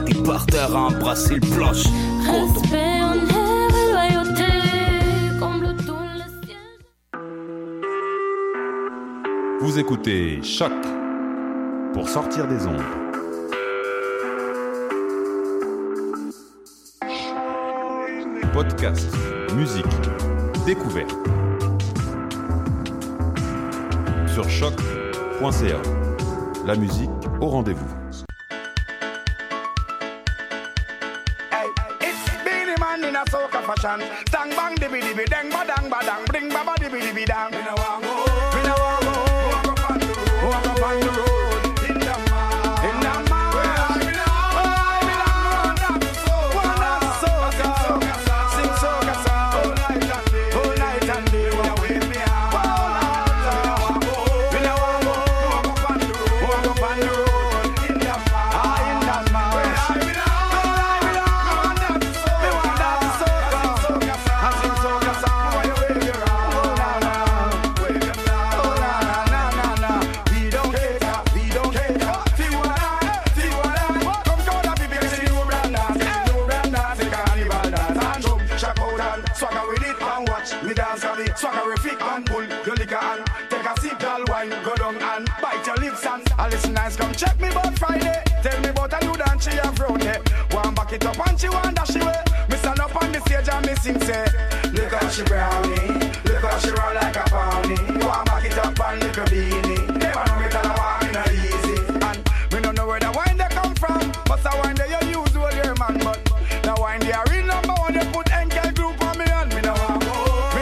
Puis par terre à embrasser le planche. Respect, honneur et loyauté, comble tous les sièges. Vous écoutez Choc pour sortir des ondes. Podcast, musique, découverte. Sur choc.ca. La musique au rendez-vous. In a soca fashion, stang bang dibby dibby dang badang badang, bring baba dibby dibby dang. Me no want go, walk up on the road, in the mall, in the mall. Where I belong, one of the soca, sing soca song, all night and day, we are with me out. Me no want go, walk up on the road, in the mall, in the mall. Where I belong. Swaggerific and pull your liquor and take a sip, girl wine, go down and bite your lips and listen nice, come check me about Friday. Tell me about a new dance she have round there. One back it up and she want dash away. Me stand up on the stage and me sing say, look how she brownie, look how she roll like a pony. One back it up and look a beanie. Never know me tell her wine not easy. And me don't know where the wine they come from. But the wine they you use with your man, but the wine they are real number one. They put NK group on me and me no want go.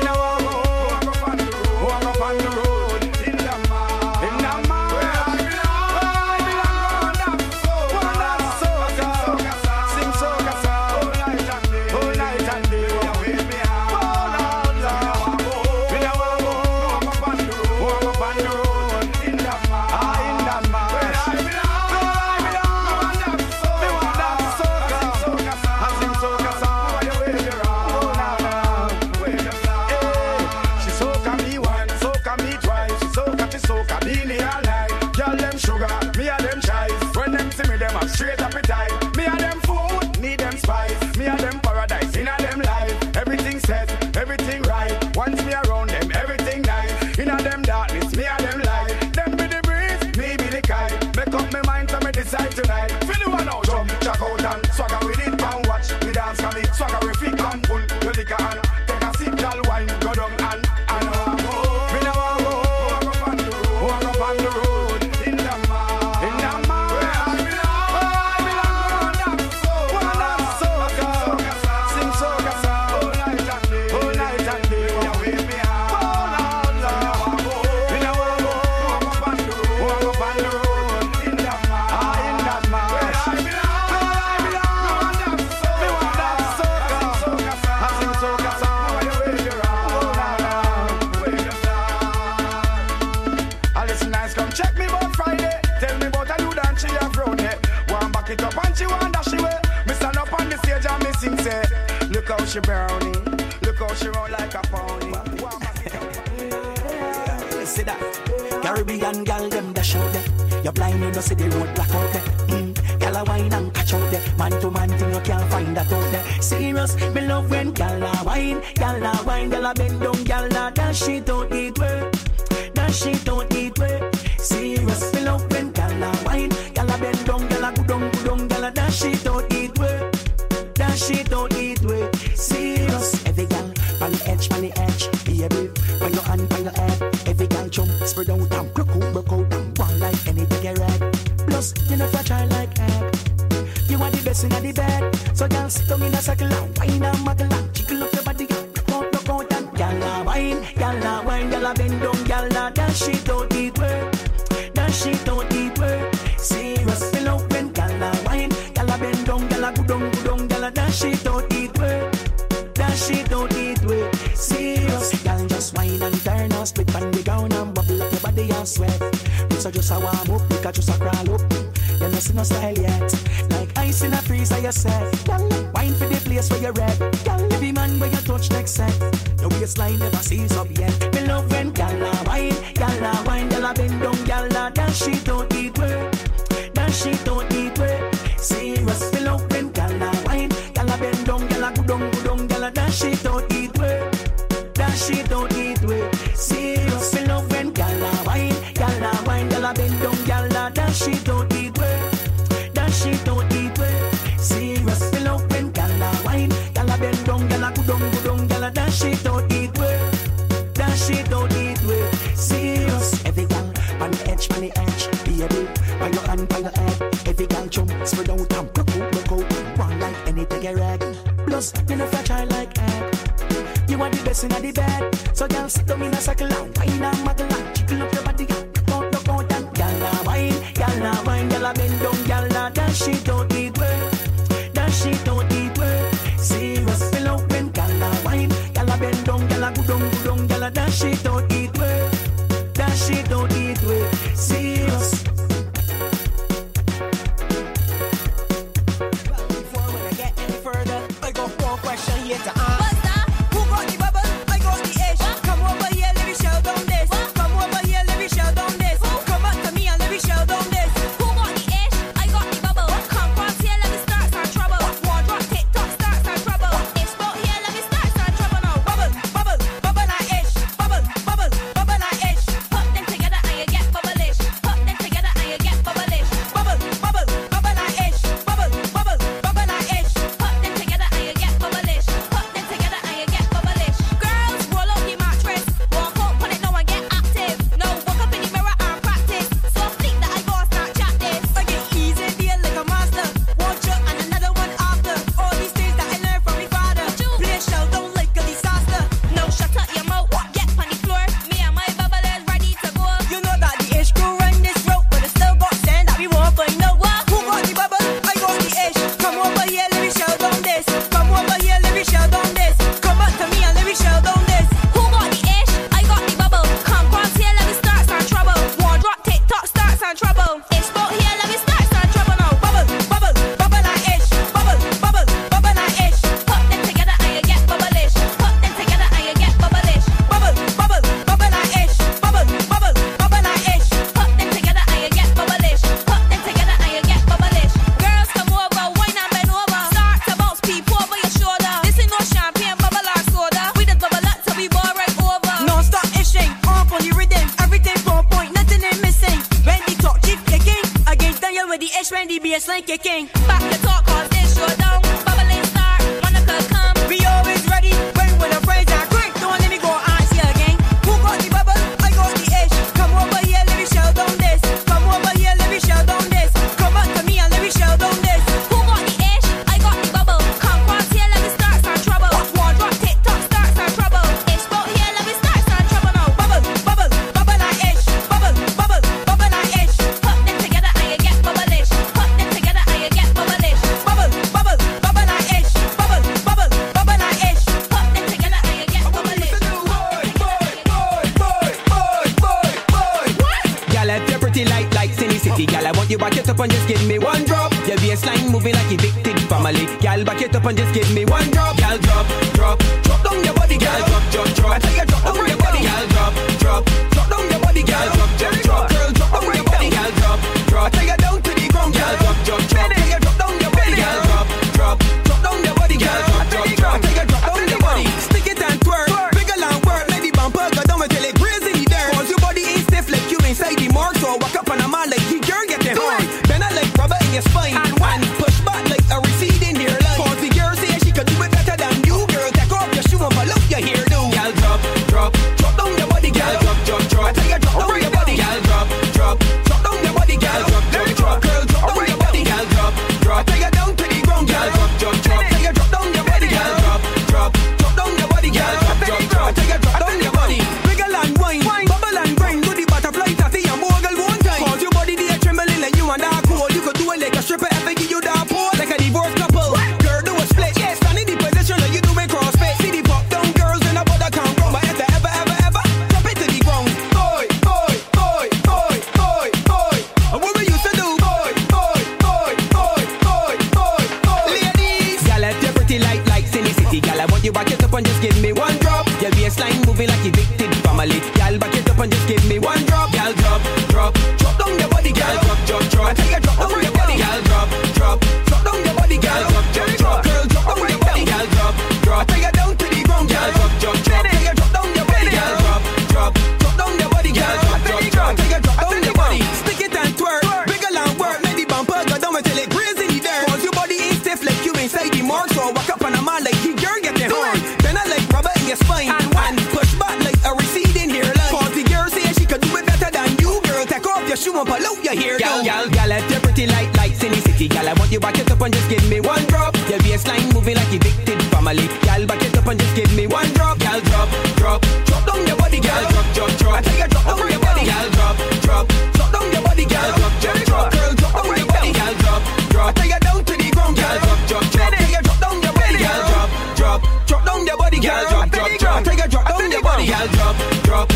On the road, in the mall, where I belong, one of the soca, sing soca song, all night and day, we are with me out. We don't want to walk up on the road, in the mall, where I belong, one of the soca, sing soca song, where you with me around. She soca me one. Me twice, she soca beanie all night. Girl them sugar, me a them chives. When them see me, them have straight appetite. Me a them food, need them spice. Me a them paradise, in a them life. Everything set, everything right. Once me around them, everything nice. In a them darkness, me a them light. Them be the breeze, me be the kite. Make up my mind to me decide tonight. Feel the one out, jump, check out and swagger with it and watch me dance for me. Swaggerific and pull your liquor and take a sip, girl wine, go down and on the road, in the mall, where I belong, one of the soca, sing soca song, all night and day, we are with me out. We don't want to walk up on the road, in the mall, where I belong, one of the soca, sing soca song, we are with me around. Listen nice, come check me about Friday. Tell me about a new dance she have round there. One back it up and she want dash away. Me stand up on the stage and me sing say, look how she brownie, look how she roll like a pony. See that Caribbean gal them dash out there. You're blind, you don't see the road black out there. Gal a wine and catch out there. Man to man thing you can't find that out there. Serious, me love when gal a wine, gal a bend down, gal a dash it out it way. Dash it out it way. Serious, me love when gal a wine, gal a bend down, gal a go down, gal a dash it out it way. Dash it out it way. Serious, every gal on the edge, baby. When your hand on your head, every gal jump, spread out and broke out and one like anything get red. Plus, you know fragile like egg. You are the best in the bed. So gal sit down in a circle and wine and muggle and jiggle up your body. Look out and gal a wine, gal a bend down, gal a dash it out it way. Dash it out it way. Serious, me love when gal a wine, gal a bend down, gal a go down, gal a dash it out it way. Dash it out it way. Serious, gal just wine and turn and split on the ground and bubble up your body and sweat. So just a warm up, you can just a crawl up. You no see no style yet. Like ice in a freezer, you said. Wine for the place where you're red. Every man where you touch next set. Your waistline never sees up yet. Me love when gal a wine, gal a bend down, gal a dash it out it way. Dash it out it way. Serious, me love serious, you know fragile like egg. You are the best in the bed. So girl, sit down in a circle and wine and muggle and chicken up your body. Look out and girl a wine, girl a bend down, girl a dash it out the way, dash it out the way. Serious, fill up when girl a wine, girl a bend down, girl a go down, girl a dash it out the way, dash it out the way. Serious. Well, before when I get any further, I got one question here to ask. Girl, you're pretty like City City. Girl, I want you back it up and just give me one drop. Your baseline moving like evicted. it, girl, back it up and just give me one drop. Girl, drop, drop, drop down your body, girl, drop, drop, drop. I tell you, drop down your body, girl, drop, drop, drop down your body, girl, drop, drop, drop. Girl, drop down your body, girl, drop, drop. I tell you down to the ground, girl, drop, drop, drop. I tell you drop down your body, girl, drop, drop, drop down your body, girl, drop, drop, drop. I tell you drop down your body, girl, drop, drop.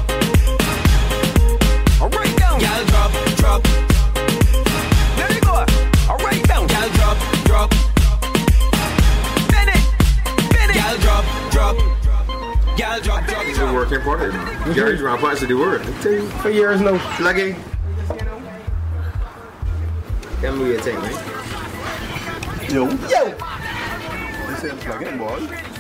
Right down, girl, drop, drop. There you go. Right down, girl, drop, drop. Bend it, girl, drop, drop. Girl, drop, drop. It's a working party. Gary's around parts of the world. I tell you, for years now. Lucky. That movie a thing, right? Yo. This is plugging, boy.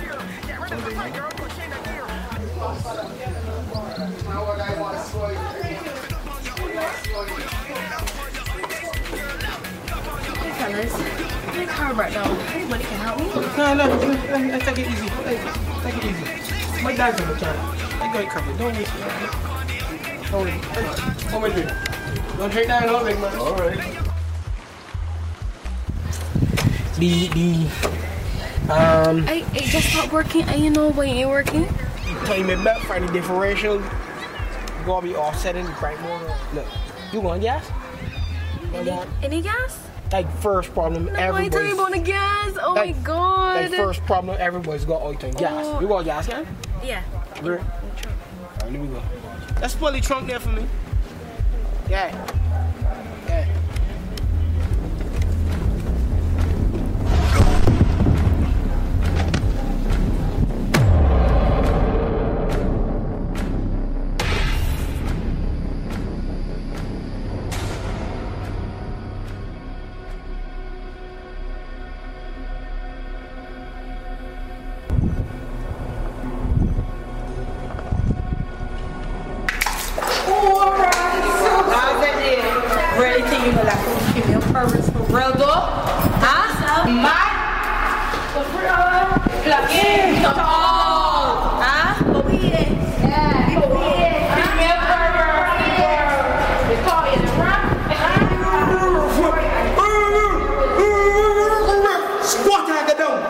Fellas, my car right now. Anybody can help me? No, let's take it easy. Take it easy. My dad's on the channel. I got it covered. Don't waste it. Don't wait. Hold my drink. Don't drink that and hold it, man. Alright. I just stopped working and you know when you're working? Time it back for the differential. You gotta be offsetting the bright motor. Look, you want gas? Any gas? Like first problem, No, I tell you everybody's. about the gas. Oh Like- my god. Like first problem, everybody's got oil tank gas. Oh. You want gas, can? Yeah. Alright, let me go. Let's pull the trunk there for me. Yeah. Yeah. Squat and go down.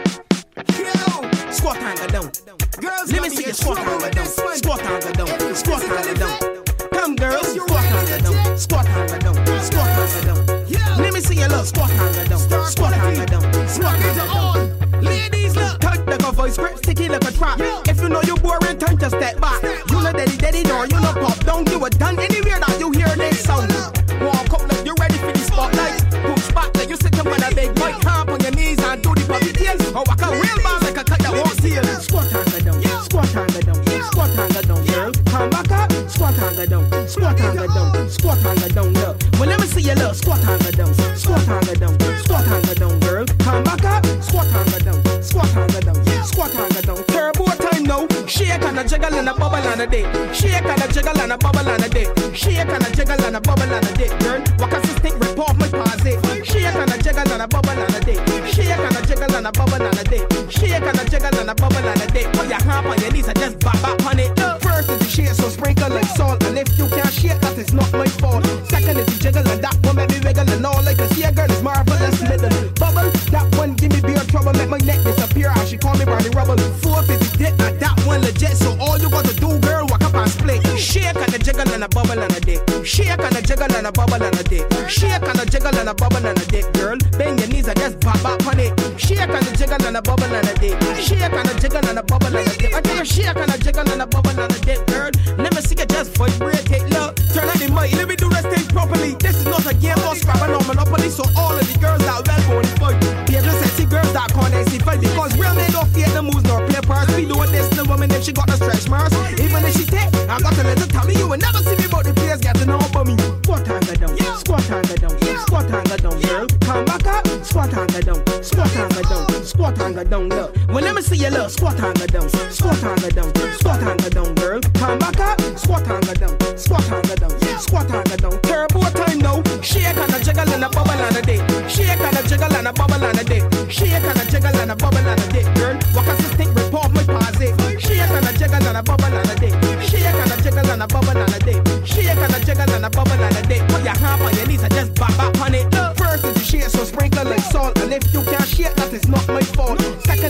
Squat and go down. Girls, let me see you squat and go down. Squat and go down. Squat and go down. Come girls, squat and go down. Squat and go down. Squat and go down. Let me see you look. Squat and go down. Squat and go down. Squat and go down. Ladies, look. Cut like a voice script, sticky like a trap. If you know you're boring, time to step back. You know daddy, nor you know pop down. You were done anywhere that you hear this sound. Walk up like you're ready for the spotlight. Push back like you sit up on a big mic. Hop on your knees and do the puppy tails. Or walk a real boss like a cut that won't steal. Squat and go down. Squat and go down. Squat and go down, girl. Come back up. Squat and go down. Squat and go down. Squat and go down, look. Well, let me see you look. Squat and go down. Squat and go down. Squat and go down, girl. Come back up. Squat and go down. Squat and go down. Squat and go down. Turbo time now. Shake and a jiggle and a bubble and a day. Shake and a jiggle and a bubble and a day. Shake and a jiggle and a bubble and a day, girl. Walk a system report my pause. Shake and a jiggle and a bubble and a day. Shake and a jiggle and a bubble and a day. Shake and a jiggle and a bubble and a day. Put your hand on your knees and just bop on it. First is the shake, so sprinkle like salt. And if you can't shake, that is not my fault. Second is the jiggle and that one make me wiggle and all. Like a see a girl is marvelous middle. Bubble, that one give me beer trouble. Make my neck disappear. How she call me Barney Rubble. Fourth is the dick, and that one legit. So all you got to do, girl, walk up and split. Shake and a jiggle and a bubble and a dick. Shake and a jiggle and a bubble and a dick. Shake and a jiggle and a bubble and a dick, girl. Bend your knees and just bop on it. Shake and a jiggle and a bubble and a dick. Shake and a jiggle and a bubble and a dick. I tell you, shake and a jiggle and a bubble and a dick, girl. Let me see you just vibrate it, look. Turn on the mic, let me do this thing properly. This is not a game or scrapping on Monopoly. So all of the girls that well go in fight. Yeah, just sexy girls that can't see fight. Because real men don't fear the moves nor play parts. We doing this to women if she got the stretch marks. Even if she take, I got a little tummy. You will never see me but the players getting on for me. Squat and go down. Squat and go down. Squat and go down, girl. Come back up. Squat and go down. Squat and go down. Squat and go down, look. Well, let me see you look. Squat and go down. Squat and go down. Squat and go down, girl. Come back up. Squat and go down. Squat and go down. Squat and go down. Turbo time now. Shake and a jiggle and a bubble and a day. Shake and a jiggle and a bubble and a day. Shake and a jiggle and a bubble and a day, girl. Walk a system report my pause. Shake and a jiggle and a bubble and a day. Shake and a jiggle and a bubble and a day. Shake and a jiggle and a bubble and a day. Put your hand on your knees and just bop on it. First is the shake, so sprinkle like salt. And if you can't shake, that is not my fault. Second is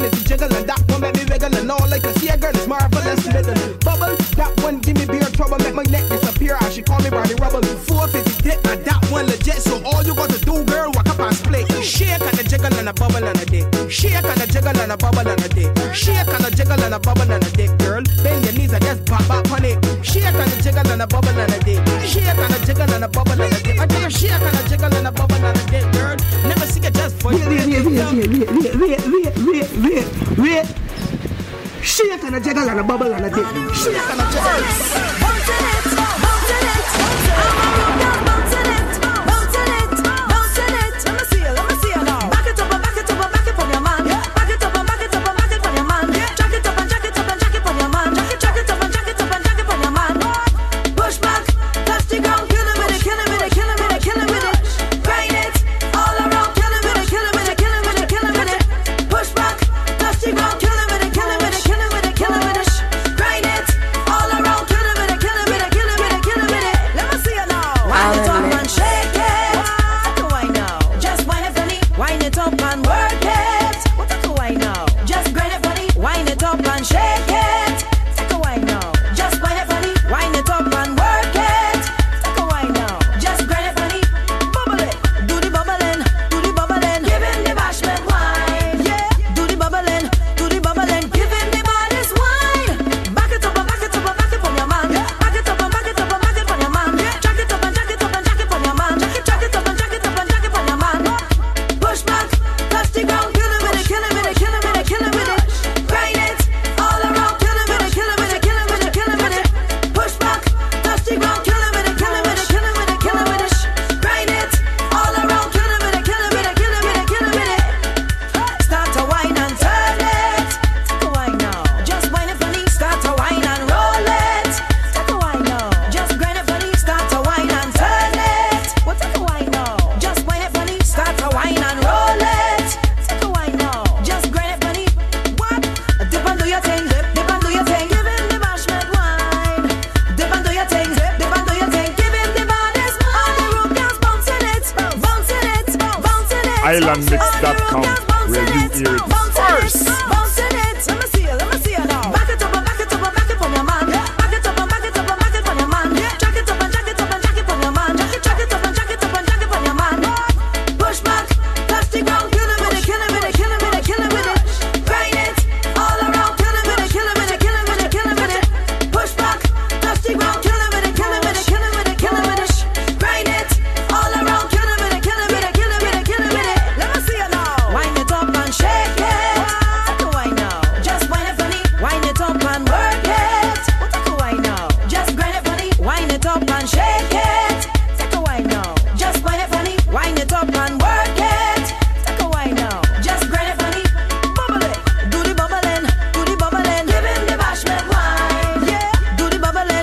it to jiggle, and that one make me wiggle, and all like a see a girl is marvelous. Bubble, that one give me beer trouble, make my neck disappear. I should call me Barney Rubble. 450 dip, and that one legit. So all you got to do, girl, walk up and split. Shake and a jiggle and a bubble and a dick. Shake and a jiggle and a bubble and a dick. Shake and a jiggle and a bubble and a dick, girl. Bend your knees and just pop on it. Shake and a jiggle and a bubble and a dick. Shake and a jiggle and a bubble and a dick. I tell you, shake and a jiggle and a bubble and a dick, girl. Never see it just for you. Wait. Shake and a jiggle and a bubble and a dick. Shake and a jiggle. Bounce it, bounce it, bounce it, bounce it, bounce it. Let me see you now. Back it up and back it up and back it from your man. Back it up and back it up and back it from your man. Jack it up and jack it up and jack it from your man. Jack it up and jack it up and jack it from your man. Push back, touch the ground, kill him with it, kill him with it, kill him with it, kill him with it. Grind it all around, kill him with it, kill him with it, kill him with it, kill him with it. Push back, touch the ground, kill him with it, kill him with it, kill him with it, kill him with it. Grind it all around, kill him with it, kill him with it, kill him with it, kill him with it. Let me see you now. Wind it up and shake it. What do I know? Just wind it funny, wind it up and work it. What do I know? Just grind it funny, wind it up and shake it. What do I know? Just wind it funny, wind it up and work it. What do I know? Just grind it funny, bubble it, do the bubbling, give him the bashment wine. Yeah, do the bubbling, give him the baddest wine. Back it up and back it up and back it from your man. Back it up and back it up and back it from your man. Jack it up and jack it up and jack it from your man. Jack it up and jack it up and jack it from your man. Push back, touch the ground, kill him with it, kill him with it, kill him with it, kill him with it. Grind it all around, kill him with it, kill him with it, kill him with it, kill him with it. Push back, touch the ground, kill him with it, kill him with it, kill him with it, kill him with it. Grind it all around, kill him with it, kill him with it, kill him with it, kill him with it. Start to whine and turn it. Take a whine now. Just whine it funny. Start to whine and roll it. Take a whine now. Just grind it funny. Start to whine and turn it. Well, take a whine now. Just whine it funny. Start to whine and roll it. Take a whine now. Just grind it funny. What? Dip and do your thing. Dip and do your thing. Give him the bashment wine. Dip and do your thing. Dip and do your thing. Give him the baddest. All the room girls bouncing it. Bouncing it. Bouncing it. Islandmix.com, where you hear it first. Bouncing it. Let me see you now. Back it up and back it up and back it from your man. Back it up and back it up and back it from your man. Jack it up and jack it up and jack it from your man. Jack it up and jack it up and jack it from your man. Push back, touch the ground, kill him with it, kill him with it, kill him with it, kill him with it. Grind it all around, kill him with it, kill him with it, kill him with it, kill him with it. Push back, touch the ground, kill him with it, kill him with it, kill him with it, kill him with it. Grind it all around, kill him with it, kill him with it, kill him with it, kill him with it. Let me see you now. Wind it up and shake it. What do I know? Just wind it funny, wind it up and work it. What do I know? Just grind it funny, wind it up and shake it. Take a whine now. Just wind it funny, wind it up and work it. Take a whine now. Just grind it funny, bubble it, do the bubbling, give him the bashment wine. Yeah, do the bubbling,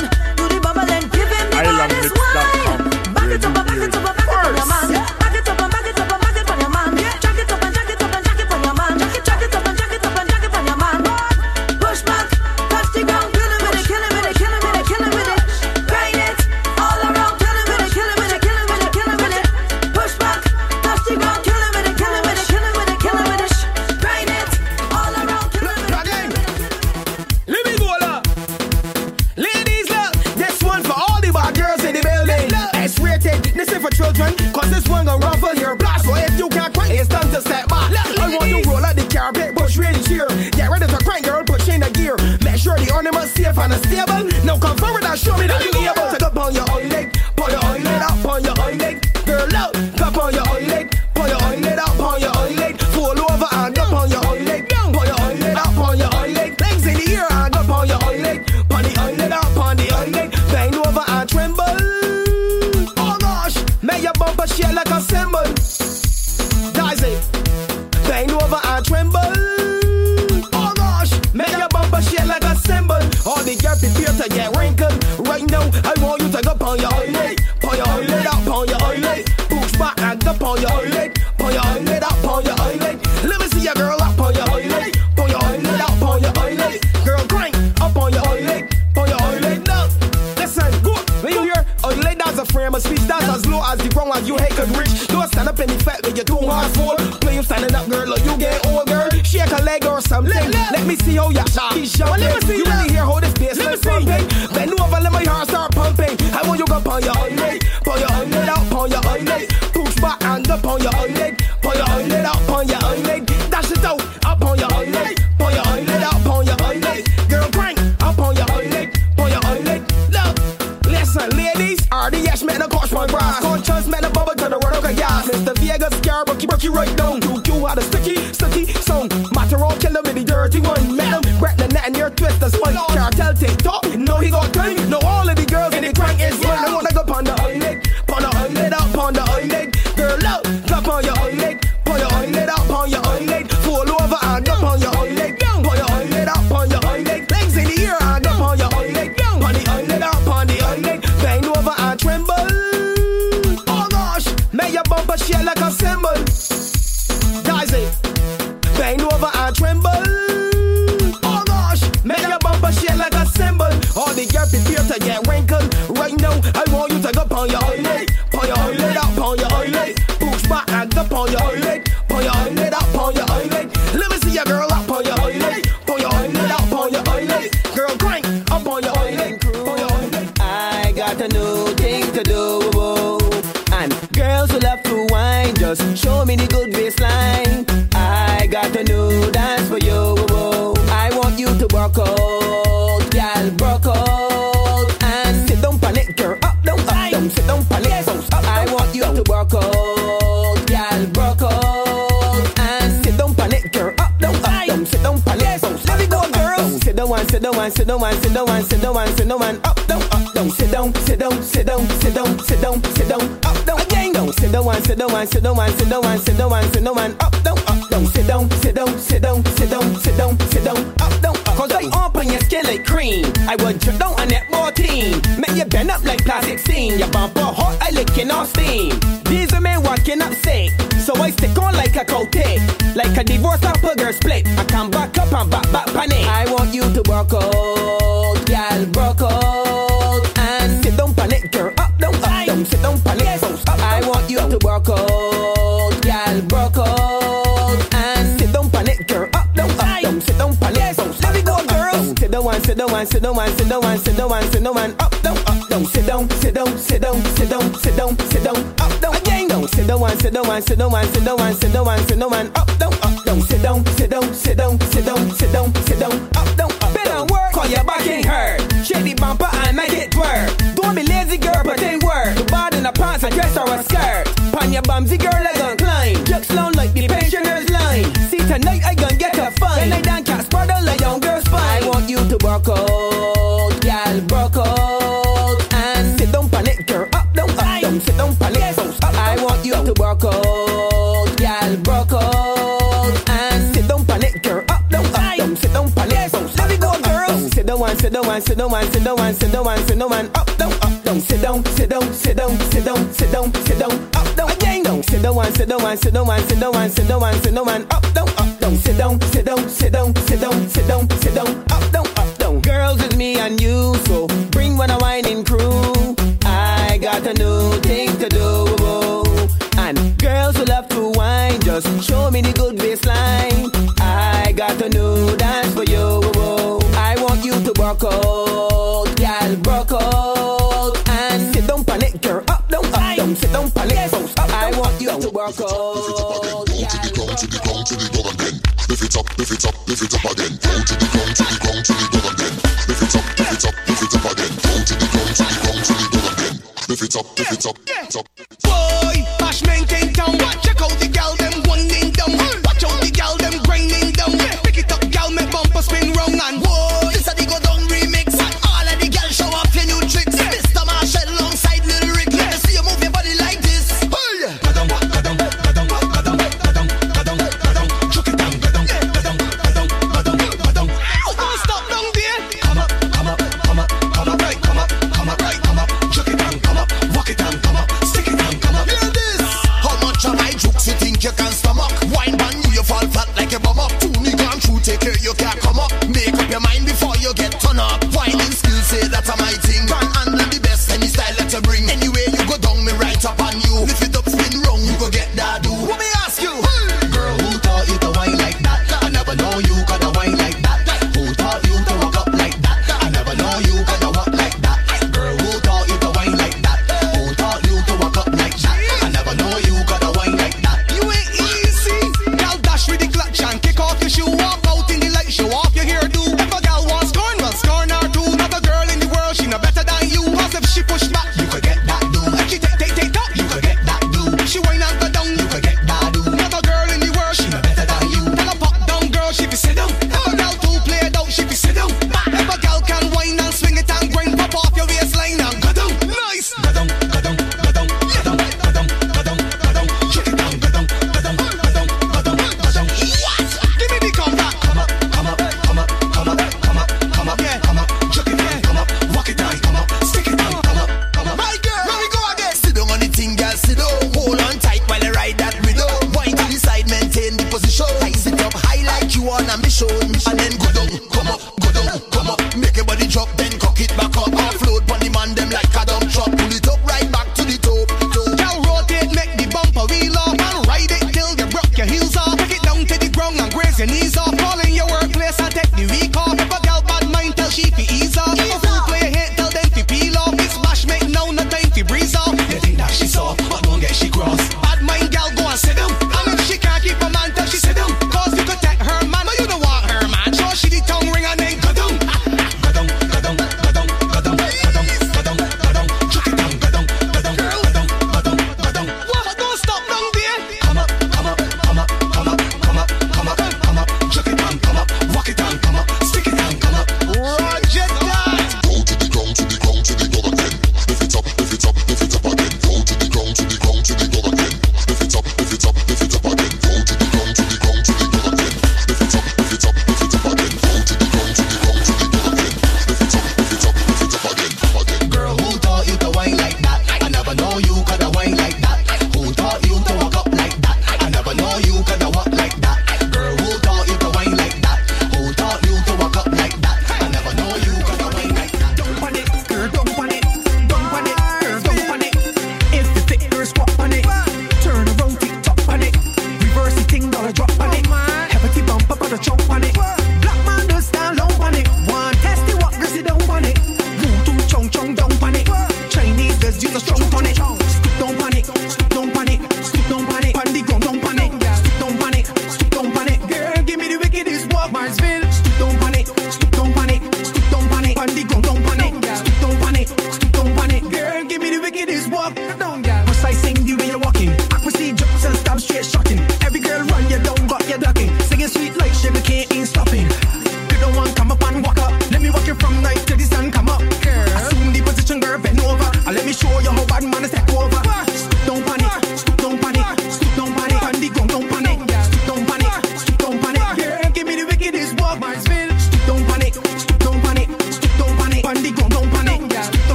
give him the baddest wine. Back it up and back it up and back it from your man. Back it up and back it up and back it from your man. Jack it up and jack it up and jack it from your man. Jack it up and jack it up and jack it from your man. Push back, touch the ground, kill him with it, kill him with it, kill him with it, kill him with it. Grind it all around, kill him with it, kill him with it, kill him with it, kill him with it. Push back, touch the ground, kill him with it, kill him with it, kill him with it, kill him with it. Grind it all around, kill him with it. Let me go now. Ladies, look, this one for all the bad girls in the building. X-rated, this is for children, cause this one gon' ruffle your block. So if you can't quit, it's time to step back. I want you roll out the carpet, push really cheer. Get ready to crank, girl, push in the gear. Make sure the ornament's safe and stable. Now come forward and show me that you able to up on your oil leg. Pull your oil leg up on your oil leg. Girl, out, up on your oil leg. Pull your oil leg up on your oil leg. Fall over and up on your oil leg. Pull your oil leg up on your oil leg. Legs in the air and up on your oil leg. Pon the oil leg up on the oil leg. Bend over and tremble. Oh gosh, make your bumper shake like a cymbal. That's it. Bend over and tremble. Oh gosh, make your bumper shake like a cymbal. All the girls prepare to get wrinkled. Right now, I want you to go on your oil leg. Pull your oil leg up on your oil leg. Push back and up on your oil leg. Pull your oil leg up on your oil leg. Let me see your girl up on your oil leg. Pull your oil leg up on your oil leg. Girl, crank up on your oil leg. Pull your oil leg now. Listen, good. When you hear oil leg, that's a frame of speech. That's as low as the ground as you hate could reach. Don't stand up in the fact when you're too hard for. Play you standing up, girl, or you get old, girl. Shake a leg or something. Let me see how you keep jumping. You really hear how this bass is pumping. Bend over, let my heart start pumping. I want you go on your eyelid, pull your eyelid out, on your eyelid. Push back and up on your eyelid, pull your eyelid out, on your eyelid. Dash it out, up on your eyelid, pull your eyelid out, on your eyelid. Girl, crank up on your eyelid, pull your eyelid. Look, listen, ladies, RDS man, the coach my brass. Conscious man, the bubble to the road of gas. Mr. Vegas, scare, break you right down. You had a sticky song. Matterall, kill him with the dirty one. Let him break the net and your twist the spine. Cartel take top, no he got time. No all of the girls in the crank is one. I wanna go on the eyelid, on the eyelid, up on the eyelid. Girl, look, clap on your eyelid, pull your eyelid up on your eyelid. Fall over and up on your eyelid, pull your eyelid up on your eyelid. Legs in the air and up on your eyelid, on the eyelid up on the eyelid. Bend over and tremble. Oh gosh, make your bumper shake like a cymbal. Daisy, bend over and tremble. Oh gosh, make your bumper shake like a cymbal. All the girls prepare to get wrinkled. Right now, I want you to go on your eyelid, pull your eyelid up on your eyelid. Push back and up on your eyelid, pull your eyelid up on your eyelid. Let me see your girl up on your eyelid, pull your eyelid up on your eyelid. Girl, crank up on your eyelid, pull your eyelid. I got a new thing to do, and girls who love to wine, just show me the good baseline. I got a new dance for you. I want you to work out, girl, work out, and sit down on it, girl, up, down, sit down on it, bounce up. I want you to work out, girl, work out, and sit down on it, girl, up, down, sit down on it, bounce. Let me go, girls. Sit down, sit down, sit down, sit down, sit down, sit down, up, down, sit down, sit down, sit down, sit down, sit down, sit down, up, down, again, down, sit down, sit down, sit down, sit down, sit down, sit down, up, down, sit down, sit down, sit down, sit down, sit down, sit down, up, down. Cause I up on your skin like cream. I would drip down on that routine. Make you bend up like plastic scene. Your bumper hot, I licking off steam. These women walking up sick, so I stick on like a coating. Like a divorce couple girl split. I come back up and back panic. I want you to work out, girl, work out, and sit down on it, girl, up, down, sit down on it, bounce up. I want you to work out, girl, work out, and sit down on it, girl, up, down, sit down on it, bounce. Let me go, girls. Sit down, sit down, sit down, sit down, sit down, sit down, up, down, sit down, sit down, sit down, sit down, sit down, sit down, up, down, again, down, sit down, sit down, sit down, sit down, sit down, sit down, up, down, sit down, sit down, sit down, sit down, sit down, sit down, up, down, better work, call your back ain't hurt. Shake the bumper and make it twerk. Don't be lazy, girl, but ain't work. The body in a pants, a dress or a skirt. Pan your bumsy, girl, I gon' climb. Just slow like the pensioner's line. See tonight, I gon' get a fine. Then I done can't spread out like young girl's spine. I want you to work out, girl, work out, and sit down on it, girl, up, down, sit down on it, bounce up. I want you to work out, girl, work out, and sit down on it, girl, up, down, sit down on it, bounce. Let me go, girls. Sit down, sit down, sit down, sit down, sit down, sit down, up, down, sit down, sit down, sit down, sit down, sit down, sit down, up, down, again, down, sit down, sit down, sit down, sit down, sit down, sit down, up, down, sit down, sit down, sit down, sit down, sit down, sit down, up, down. Girls, it's me and you, so bring one a whining crew. I got a new thing to do, and girls who love to wine, just show me the good baseline. I got a new dance for you. I want you to work out, girl, work out, and sit down on it, girl, up, down, sit down on it, bounce up. I want you to work out, to the ground, to the ground again. Lift it up, lift it up, lift it up again. Down to the ground, to the ground, to the ground again. Lift it up, lift it up, lift it up again. Down to the ground, to the ground, to the ground again. Lift it up, lift it up, top. Boy, Bashman came down. Check out the gal, them winding down. Watch out the gal, them grinding down. Pick it up, gal, make bumper spin round and whoa. This a the go down remix. All of the gal show off your new tricks. Mr. Marshall alongside Lil Rick. Let me see you move your body like this. Walk it down.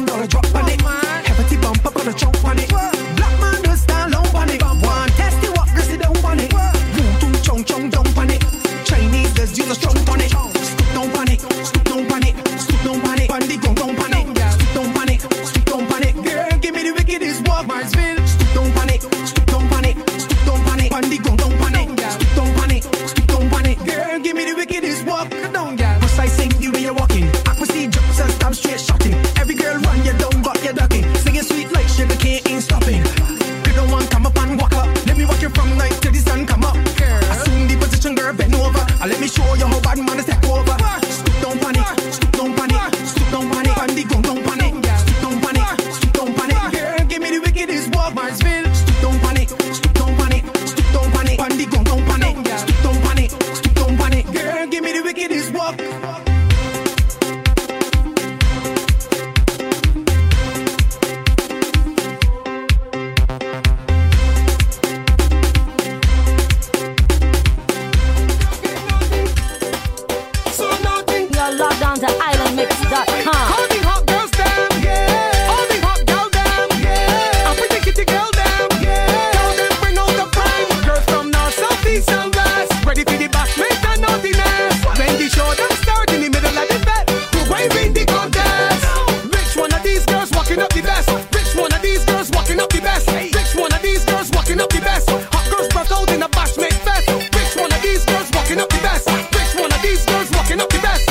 $1 drop on it. Heavy bumper, put a choke on it. Black man do stand low on it. One test you up, girl, sit down on it. Boom, chong, chong, down on it. Chinese girls use a strong on it. Stoop down on it, stoop down on it, stoop down on it. Bandy gong down on it, stoop down on it, stoop down on it. Girl, give me the wickedest walk, Marsville. Stoop down on it, stoop down on it, stoop down on it. Bandy gong down on it, stoop down on it, stoop down on it. Girl, give me the wickedest walk, down, girl. Precise in the way you're walking. Accuracy jumps and stab straight shotting. Every girl run you down, but you're ducking. Singing sweet like sugar cane ain't stopping. You don't want come up and walk up. Let me walk you from night till the sun come up. Assume the position, girl, bend over. And let me show you how bad man is take over. Stoop down on it, stoop down on it, stoop down on it. Bandy gong down on it, stoop down on it, stoop down on it. Girl, give me the wickedest walk, Marsville. Stoop down on it, stoop down on it, stoop down on it. Bandy gong down on it, stoop down on it, stoop down on it. Girl, give me the wickedest walk. To islandmix.com. All the hot girls them, yeah. All the hot girls them, yeah. I'm pretty kitty girl them, yeah. Girl them bring out the prime. Girls from north, south, east and west. Ready for the bashment and naughtiness. When the show them start in the middle of the bed, who win the contest? Which one of these girls walking up the best? Which one of these girls walking up the best? Which one of these girls walking up the best? Hot girls brought out in a bashment fest. Which one of these girls walking up the best? Which one of these girls walking up the best?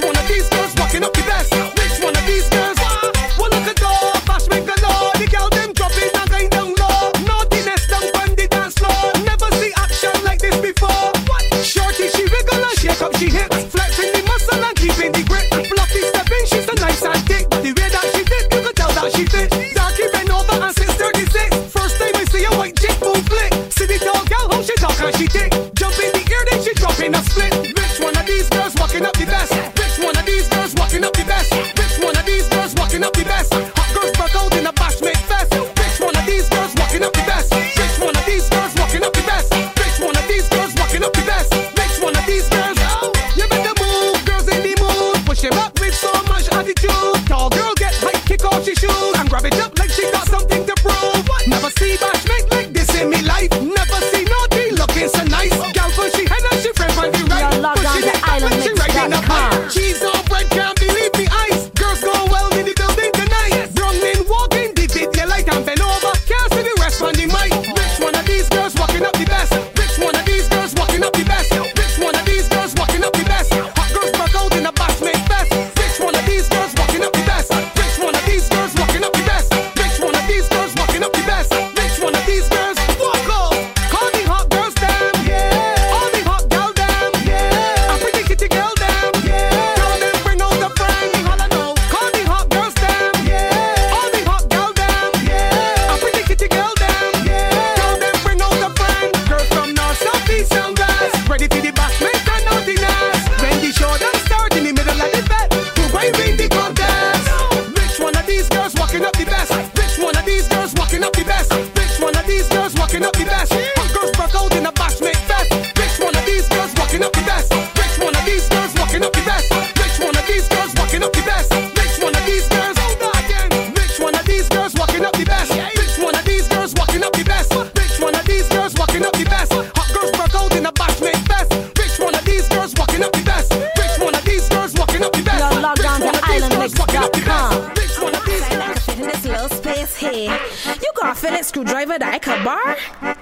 Walking up the best. Which one of these girls? Well, look at door, bashment galore. The girl them dropping and going down low. Naughtiness down on the dance floor. Never see action like this before. Shorty, she wiggle and shake up, she hips, flexing the muscle and keeping the grip. Fluffy stepping, she's so nice and thick. But the way that she did, you could tell that she fit. Darky bend over and 636. First time I see a white chick boom flick. See the tall girl, how she talk and she tick. Jump in the air, then she drop in a split. Which one of these girls walking up the best? One of these girls walking up the best. Which one of these girls walking up the best? Hot girls broke out in a bashment fest. Which one of these girls walking up the best? Which one of these girls walking up the best? Which one of these girls walking up the best? Which one of these girls? Oh, you better move, girls in the mood. Push it up with so much attitude. Tall girl get hype, kick off your shoes and grab it up like she got something to prove. Never see bashment like this in me life. Never see naughty looking so nice. Gal push she head and she friend on the right. You're logged on to islandmix.com. Cheese on bread, can't believe me eyes. Girls go well in the building tonight. Young men walking, did you like and bend over? Can't see the rest on the mic. Which one of these girls walking up the best? Which one of these girls walking up the best? Which one of these girls walking up the best? Hot girls broke out in a bashment fest. Which one of these girls walking up the best? Which one of these girls walking up the best? Which one of these girls walking up the best? Which one of these girls walk up? Call the hot girls them, yeah. All the hot girl them, yeah. I'm pretty kitty girl them, yeah. Girl them bring out the friend, holla no. Call the hot girls them, yeah. All the hot girl them, yeah. I'm pretty kitty girl them, yeah. Girl them bring out the friend. Girls from north, south, east and west. Ready for the bashment and naughtiness. When the show them start in the middle of the bed, who win the contest? Which one of these girls walking up the best? Which one of these girls walking up the best? Which one of these girls walking up the best? Hot girls broke out in a bashment fest. Which one of these girls walking up the best? Which one of these girls walking up the best? Which one of these girls walking up the best? Which one of these girls? Hold on again. Which one of these girls walking up the best? Which one of these girls walking up the best? Which one of these girls walking up the best? Hot girls broke out in a bashment fest. Which one of these girls walking up the best? Which one of these girls walking up the best? You're logged on to islandmix.com. Which one of these girls? I can fit in this little space here. You got a Phillips screwdriver that I could bar?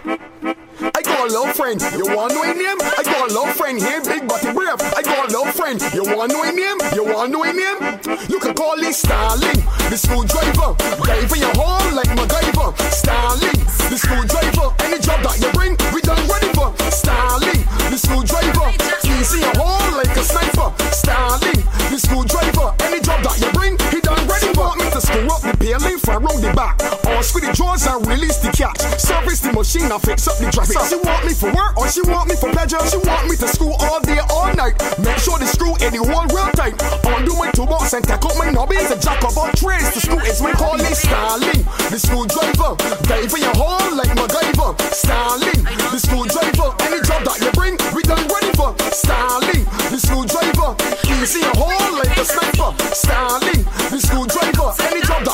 I got a little friend, you want to know his name? I got a little friend here, big body brave. I got a little friend, you want to know his name? You want to know his name? You can call him Starling, the screwdriver. Driving your home like MacGyver. Starling, the screwdriver. Any job that you bring, we done ready for. Starling, the screwdriver. Easy your home like a sniper. Starling, the screwdriver. Any job that you bring, he done ready for. Me to screw up the paling from around the back. Or squid the jaws and release the catch. Service the machine and fix up the traffic. She want me for work or she want me for pleasure. She want me to screw all day, all night. Make sure the screw in the hole real tight. Undo my toolbox and tack up my knobbies. A jack of all trades. The screw is my calling. Starling, the screwdriver. Dive in your hole like MacGyver. Starling, the screwdriver. Any job that you bring, we done ready for. Starling, the screwdriver. Easy your hole like a sniper. Starling, the screwdriver. Any job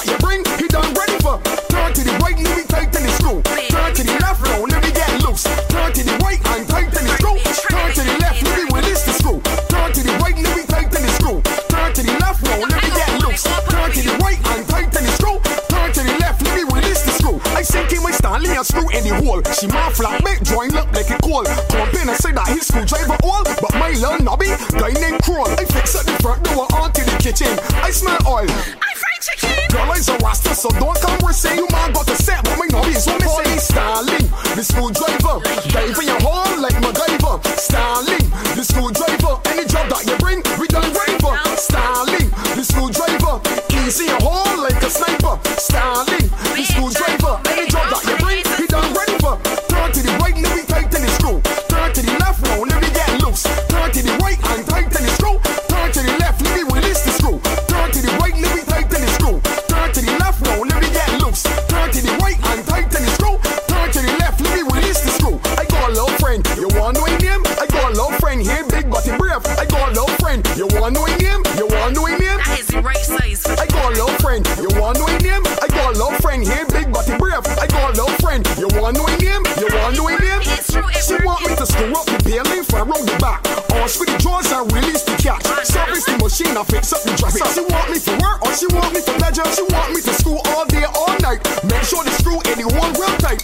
a screw in the hole. She my flatmate join up like a coal. Come in and say that his screwdriver all, but my little nobby guy named Crawl. I fix up the front door onto the kitchen. I smell oil. I fried chicken. Girl, I's a rasta, so don't come with say you man got a set, but my nobby is what me say. Starling, the screwdriver, diving your hole like MacGyver. Starling, the screwdriver, any job that you bring, we done river. Starling, the screwdriver, easy a hole like a sniper. Starling, the screwdriver, any job that you bring, we done river. Turn to the right, let me tighten the screw. Turn to the left, now let me get loose. Turn to the right and tighten the screw. Turn to the left, let me release the screw. Turn to the right, let me tighten the screw. Turn to the left, now let me get loose. Turn to the right and tighten the screw. Turn to the left, let me release the screw. I got a little friend, you want to know his name? I got a little friend here, big but he brave. I got a little friend, you want to know his name? You want to know his name? That is the right size. I got a little friend, you want to know his name? I got a little friend here, big but he brave. I got a little friend, you want to know his name? You want to know his name? She want me to screw up the paling for around the back. Or screw the jaws and release the catch. Service the machine and fix up the traffic. She want me for work or she want me for pleasure. She want me to screw all day, all night. Make sure the screw in the hole real tight.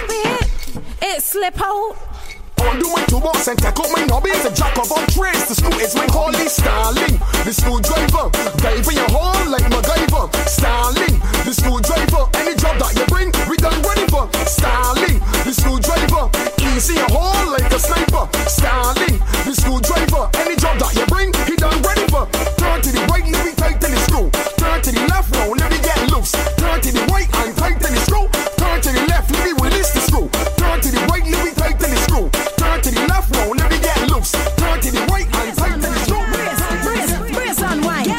It slip out. Undo my toolbox and take out my knobby. It's a jack of all trades. The screw is my Harley. Starling, the screwdriver, diving your hole like MacGyver. Starling, the screwdriver, any job that you bring, we done ready for. Starling, the screwdriver, easy a hole like a sniper. Starling, the screwdriver, any job that you bring, he done ready for. Turn to the right, let me tighten the screw. Turn to the left, now let me get loose. Turn to the right and tighten the screw. Turn to the left, let me release the screw. Turn to the right, let me tighten the screw. Turn to the left, now let me get loose. Turn to the right and tighten the screw. Brace on wine.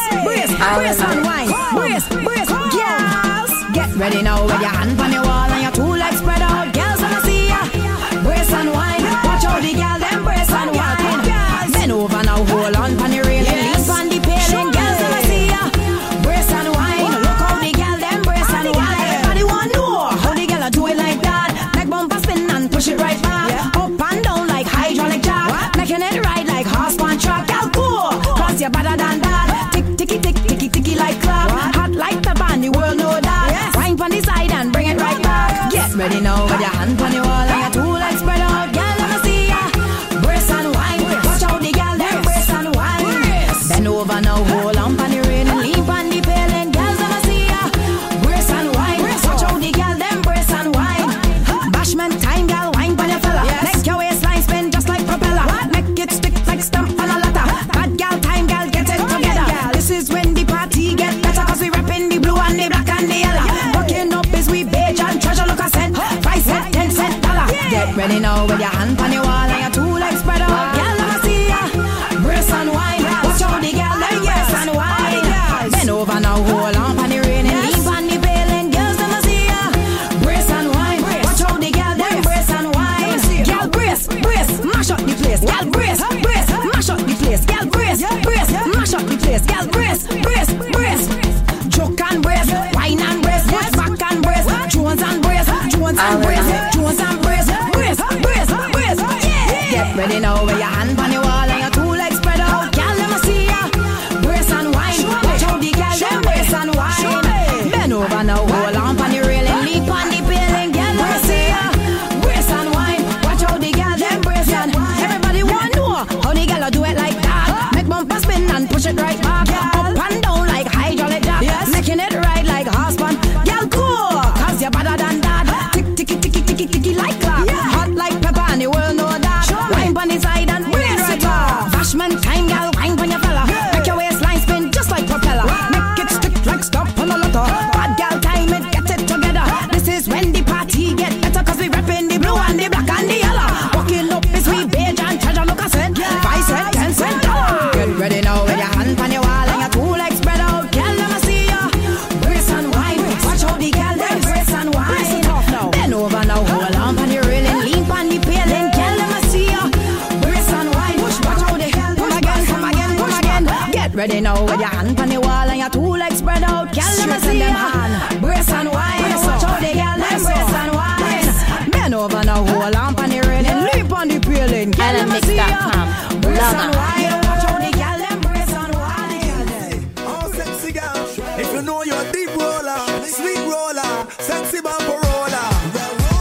Brace on wine. Brace. Girls, get ready now with your hand on your wall and your two legs spread out. Girls, wanna see ya. Brace on wine. Watch out the girl, them brace on wine. Bend over now, hold on pan the railing, lean on the paling. Girls, wanna see ya. Brace on wine. Look how the girl, them brace on wine. Everybody want know how the girl do it like that. Neck bumper spin and push it right back. Up and down like hydraulic jack. Making it right like horse one track. Girl, cool, cause you're better than that. Ticky like clap. Hot like pepper and the world know that. Wine on the side and bring it right back. Get ready now with your hand on the wall and your two legs spread out. Girl, let me see ya. Brace and wine. Watch out the girl, them brace and wine. Bend over now, hold on the railing, lean on the paling. Girl, let me see ya. Brace and wine. Watch out the girl, them brace and wine. Bashment time, girl, wine on your fella. Make your waistline spin just like propeller. Make it stick like stump on a ladder. Bad girl time, girl, get it together. This is when the party get better, cause we rapping the blue and the black and the yellow. Walking up is we beige and treasure, look a cent. 5 cent, 10 cent dollar. Get ready now with your hand on your wall and your two legs spread out. Girl, let me see ya. Brace and wine. Watch out the girl, them brace and wine. Bend over now, hold on pan the railing, lean on the paling. Girls, let me see ya. Brace and wine. Watch out the girl, them brace and wine. Girl, brace, mash up the place. Girl, brace, mash up the place. Girl, brace, mash up the place. Girl, brace. Joke and brace, wine and brace, push back and brace, Jones and brace, brace. Yeah. Get ready now with your hand on your wall and your two legs spread out. Girl, let me see ya. Brace and wine. Watch out the girl, them brace and wine. Bend over now, hold on pan the railing, leap on the paling. Girl, let me see ya. Brace and wine. Watch out the girl, them brace and everybody want know how the girl do it like that. Make bumper spin and push it right back. Up and down like hydraulic jack. Making it right like horse one. Girl, cool, cause you're better than that. Ticky like clap. Hot like pepper and the world know that. Wine on the side and bring it right up. Bashment time, girl, wine on your fella. Make your waistline spin just like propeller. Make it stick like stump on a lotto. Bad girl time it, get it together. This is when the party get better, cause we rapping the blue and the black and the yellow. Walking up is we beige and treasure, look a cent. 5 cent, 10 cent dollar. Get ready now with your hand on your wall and your two legs spread out. Girl, let me see ya. Brace and wine. Watch out the girl, them brace and wine. Bend over now, hold on pan the railing, lean on the paling. Girl, let me see ya. Brace and wine. Watch out the girl, come again. Get ready now with your hand on the wall and your two legs spread out. Girl, let me see ya. Brace and wine. Watch out the girl, them brace and wine. Bend over now, hold on pan the railing, lean on the paling. Girl, let me see ya. Brace and wine. Watch out the girl, them brace and wine. Oh, sexy girl, if you know you're deep roller, sweet roller, sexy bumper roller.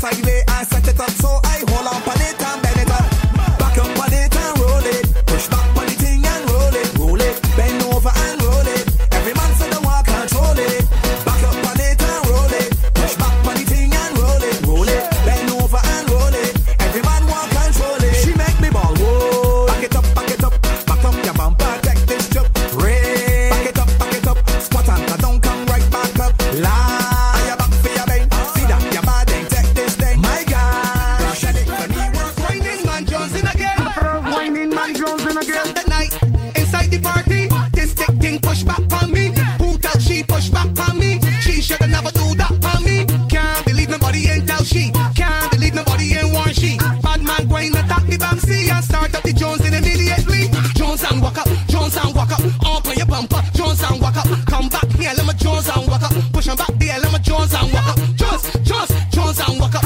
sideway and set it up. So I hold on on it and bend it up. Back up on it and roll it. Push back on the thing and roll it. Roll it, bend over and roll it. Every man said the walk control it. Back up on it and roll it. Push back on the thing and roll it. Roll it, bend over and roll it. Every man walk control it. She make me ball, whoa. Back it up, back up your bumper, take this trip. Ray. Back it up, squat and don't come right back up. Lie, your back for your bang. See that, your bad thing, take this thing. My God, shed it for me. Whining man Jones in again. Whining man Jones in again. Saturday night, inside the party. This thick thing push back on me. Who tell she push back on me? She shoulda never do that on me. Can't believe nobody ain't tell she. Can't believe nobody ain't warn she. Bad man going attack the Bamsi and start up the Jones in immediately. Jones and walk up, all on your bumper. Jones and walk up, come back here, let me Jones and walk up. Push 'em back there, let me Jones and walk up. Jones and walk up.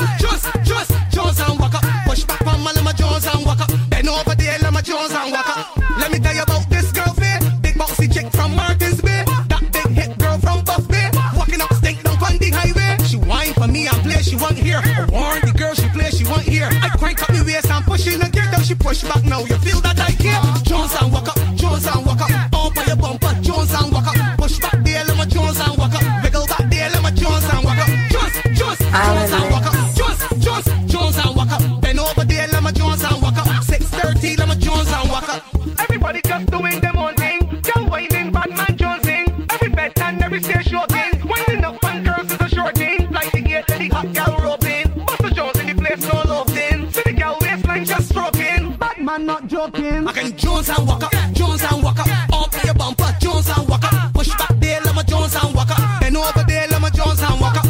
Jones and walk up. Push back on my let me Jones and walk up. Bend over there, let me Jones and walk up. Let me tell you about this girl here. Big boxy chick from Martins Bay. That big hit girl from Buff Bay. Walking up stink down on the highway. She whine for me and play, she want hear. I warn the girl, she play, she want hear. I crank up the waist and push in and get down. She push back now, you feel that I care. Jones and walk up. All for your bumper, Jones and walk up. Push back there, let me Jones and walk up. Wiggle back there, let me Jones and walk up. Jones and walk up. Jones and walk up. Bend over there, let me Jones and walk up. 6:30, let me Jones and walk up. Everybody just doing them own thing. Just whining, bad man Jonesing. Every bed and every stage shorting. Winding up on girls is a short thing. Like the gate, let the hot girl roping. Buster Jones in the place, no loved in. See the girl waistline just stroking. Bad man not joking. I can Jones and walk up. All for your bumper, Jones and walk up. Push back there, let me Jones and walk up. Bend over there, let me Jones and walk up.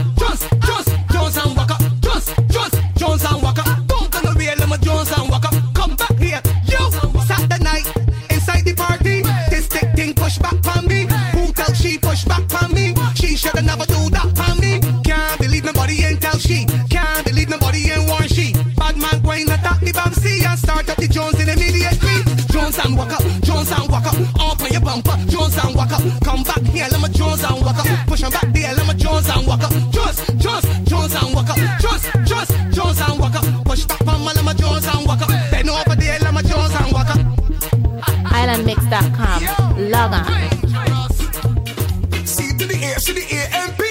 Jones and walk up. Jones and walk up. Don't gonna be let me Jones and walk up. Come back here, yo. Saturday night, inside the party. This thick thing push back on me. Who tell she push back on me? She shoulda never do that on me. Can't believe nobody ain't tell she. Can't believe nobody ain't warn she. Bad man going attack the Bamsi and start up the Jones in immediately. Jones and walk up. All for your bumper, Jones and walk up. Come back here, let me Jones and walk up. Push 'em back there, let me Jones and walk up. Jones and walk up. Jones and walk up. Push back on my let me Jones and walk up. Bend over there, let me Jones and walk up. Islandmix.com. Log on. C to the AMP.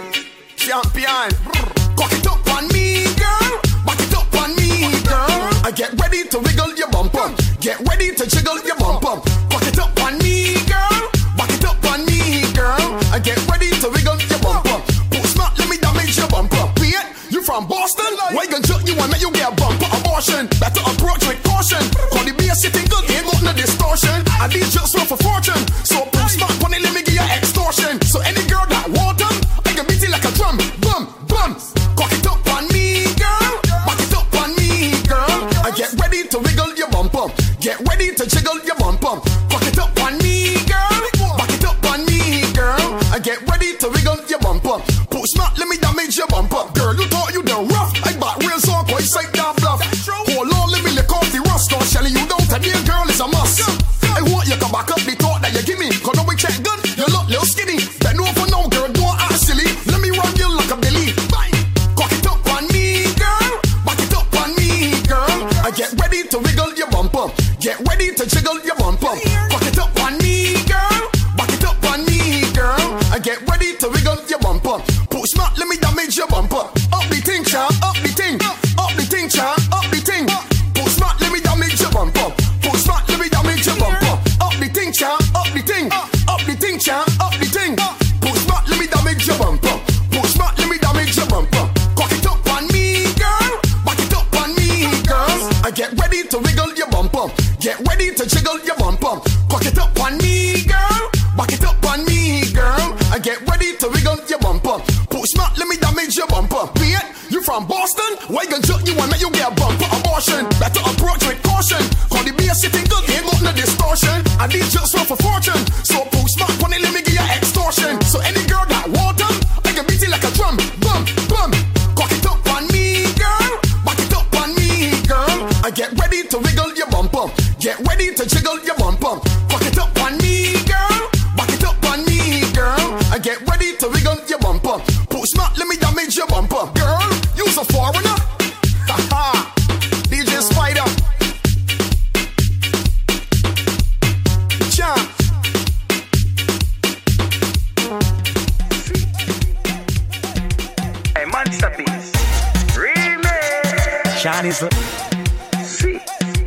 Champion. Cock it up on me, girl. Back it up on me, girl. And get ready to wiggle your bumper. Get ready to jiggle your bumper. Cock it up on me, girl. Back it up on me, girl. And get ready to wiggle your bumper. Put smart, let me damage your bumper. Piet, you from Boston? Why gon' jerk you and make you get a bumper abortion? Better approach with caution. Cause the beer sitting good, ain't got no distortion. And these just worth a fortune. So put smart on it, let me give you extortion. So any girl that want them, I can beat it like a drum. Bum. Cock it up on me, girl. Back it up on me, girl. And get ready to wiggle your bumper. Get ready to jiggle your bumper. Cock it up on me, girl. Back it up on me, girl. And get ready to wiggle your bumper. Put smart, let me damage your bumper. Girl, you thought you done rough. I bought real so quite sight down bluff. Hold on, let me lick off the rust. Cause shelling you down today, girl, is a must. I want you to back up the thought that you give me. Cause no we check good, you look little skinny. Bend over now, girl, don't act silly. Let me run you like a billy. Cock it up on me, girl. Back it up on me, girl. And get ready to wiggle your bumper. Get ready to jiggle your bumper. Cock it up on me, girl. Back it up on me, girl. And get ready to wiggle your bumper. Put smart, let me damage your bumper. Up the thing, champ. Up the thing, champ. Up the thing. Put smart, let me damage your bumper. Put smart, let me damage your bumper. Up the thing, champ. Up the thing, champ. Up the thing. Put smart, let me damage your bumper. Put smart, let me damage your bumper. Cock it up on me, girl. Back it up on me, girl. And get ready to wiggle your bumper. Get ready to jiggle your bumper. Cock it up on me, girl. Back it up on me, girl. And get ready to wiggle your bumper. Put smart, let me damage your bumper. Piet, you from Boston? Why gon' jerk you and make you get a bumper abortion? Better approach with caution. Cause the beer sitting good, ain't got no distortion. And these just worth a fortune. So put smart on it, let me give you extortion. So any girl that want them, I can beat it like a drum. Bum. Cock it up on me, girl. Back it up on me, girl. And get ready to wiggle your bumper. Get ready to jiggle your bumper. Cock it up on me, girl. Back it up on me, girl. And get ready to wiggle your bumper. Put smart, let me damage your bumper. Girl, you's a foreigner. masterpiece. Remix. Shawty's See.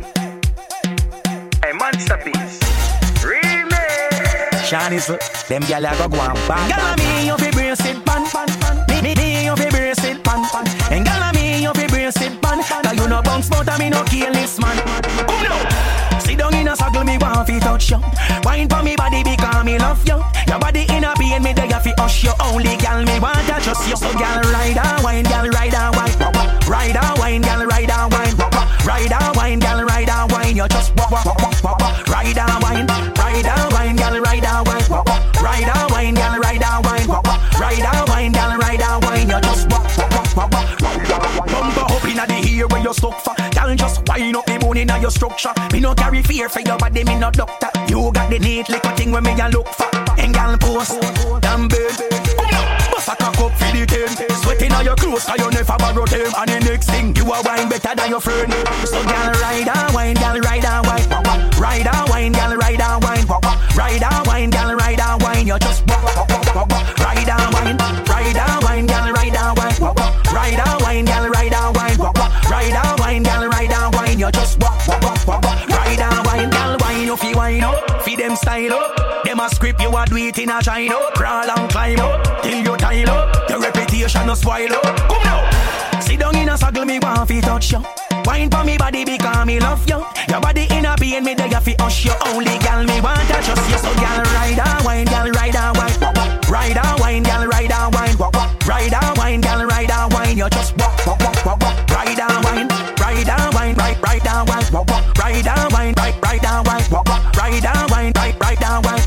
A masterpiece. Remix. Shawty's them gyal a go and bang. Gyal me you fi brace it pan pan pan. Me you fi brace it pan pan. And gyal me you fi brace it pan. Cause you no bounce but me no kill this man. Oh no. Sit down in a circle me want fi touch you. Wine for me body because me love you. Your body in a pain me dey fi hush you. Only gyal me want to trust you. So gyal ride and wine, gyal ride and wine. Ride and wine, gyal ride and wine. Ride and wine, gyal ride and wine. You just ride and wine, ride and wine, gyal ride and wine. Ride and wine, gyal ride and wine. Ride and wine, gyal ride and wine. You just bumper up inna the ear where you stuck for. Gyal just wind up the bone inna your structure. Me no carry fear for your body, me no doctor. You got the neat little thing where me a look for. And gyal post, damn bed. Bust a cock up for the 10. Sweating on your clothes 'cause you never borrow them. And the next thing, you a wine better than your friend. So gyal ride and wine, gyal ride and wine. Ride and wine, gyal ride and wine. Ride and wine, gyal ride and wine. You just ride and wine, ride and wine, gyal ride and wine. Ride and wine, gyal ride and wine. Ride and wine, gyal ride and wine. You just ride and wine, gyal wine up, you wine up. Feed them style up. Them a script, you a do it in a China. Crawl and climb up till you tile up. Your reputation no spoil up. Come now. Sit down in a circle, me want fi touch you. Wine for me body because me love you. Your body in a pain, me dey fi hush you. Only gyal me want to trust you. So gyal ride and wine, gyal ride and wine. Ride and wine, gyal ride and wine. Ride and wine, gyal ride and wine. You just ride and wine, ride and wine, ride and wine. Ride and wine, ride and wine. Ride and wine, ride and wine.